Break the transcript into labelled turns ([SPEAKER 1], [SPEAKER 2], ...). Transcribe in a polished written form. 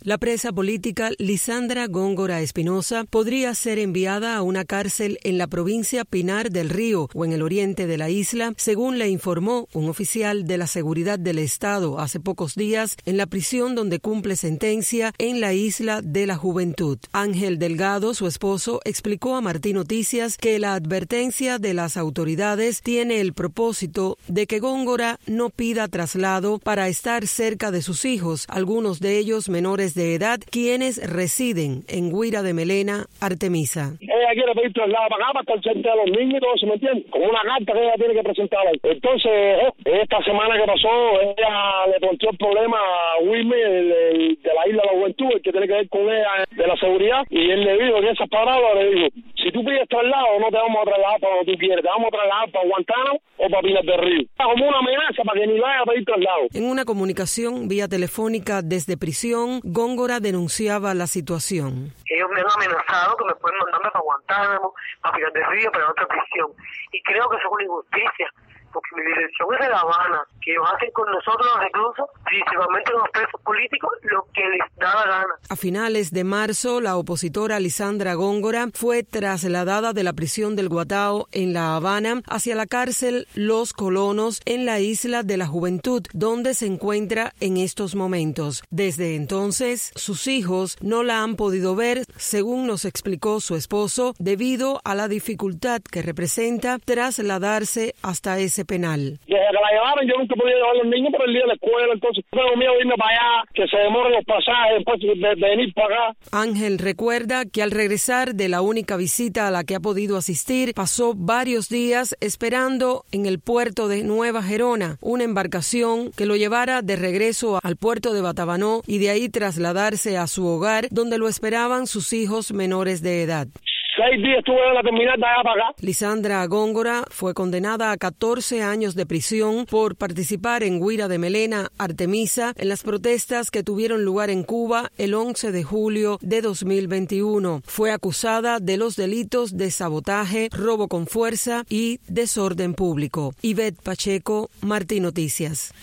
[SPEAKER 1] La presa política Lisandra Góngora Espinosa podría ser enviada a una cárcel en la provincia Pinar del Río o en el oriente de la isla, según le informó un oficial de la seguridad del Estado hace pocos días en la prisión donde cumple sentencia en la Isla de la Juventud. Ángel Delgado, su esposo, explicó a Martín Noticias que la advertencia de las autoridades tiene el propósito de que Góngora no pida traslado para estar cerca de sus hijos, algunos de ellos menores de edad, quienes residen en Guira de Melena, Artemisa.
[SPEAKER 2] Ella quiere pedir traslado para acá, para estar cerca de los niños y todo eso, ¿me entiendes? Como una carta que ella tiene que presentar ahí. Entonces, esta semana que pasó, ella le planteó el problema a Wilmer, de la Isla de la Juventud, el que tiene que ver con ella de la seguridad, y él le dijo que esas palabras le dijo: si tú pides traslado, no te vamos a trasladar para donde tú quieres, te vamos a trasladar para Guantánamo o para Pinar del Río. Como una amenaza para que ni vaya a pedir traslado.
[SPEAKER 1] En una comunicación vía telefónica desde prisión, Góngora denunciaba la situación.
[SPEAKER 3] Ellos me han amenazado que me pueden mandarme para Guantánamo, para Pinar del Río, para otra prisión. Y creo que eso es una injusticia, porque mi dirección es de La Habana, que ellos hacen con nosotros los reclusos, principalmente los presos políticos, lo que les da la gana.
[SPEAKER 1] A finales de marzo, la opositora Lisandra Góngora fue trasladada de la prisión del Guatao en La Habana hacia la cárcel Los Colonos en la Isla de la Juventud, donde se encuentra en estos momentos. Desde entonces, sus hijos no la han podido ver, según nos explicó su esposo, debido a la dificultad que representa trasladarse hasta ese penal.
[SPEAKER 2] Desde que la llevaron, yo nunca podía llevar a los niños por el día de la escuela, entonces tengo miedo de irme para allá, que se demoren los pasajes después de venir para acá.
[SPEAKER 1] Ángel recuerda que al regresar de la única visita a la que ha podido asistir, pasó varios días esperando en el puerto de Nueva Gerona, una embarcación que lo llevara de regreso al puerto de Batabanó y de ahí trasladarse a su hogar, donde lo esperaban sus hijos menores de edad.
[SPEAKER 2] 6 días estuve en la terminal de allá para acá.
[SPEAKER 1] Lisandra Góngora fue condenada a 14 años de prisión por participar en Guira de Melena, Artemisa, en las protestas que tuvieron lugar en Cuba el 11 de julio de 2021. Fue acusada de los delitos de sabotaje, robo con fuerza y desorden público. Ivette Pacheco, Martín Noticias.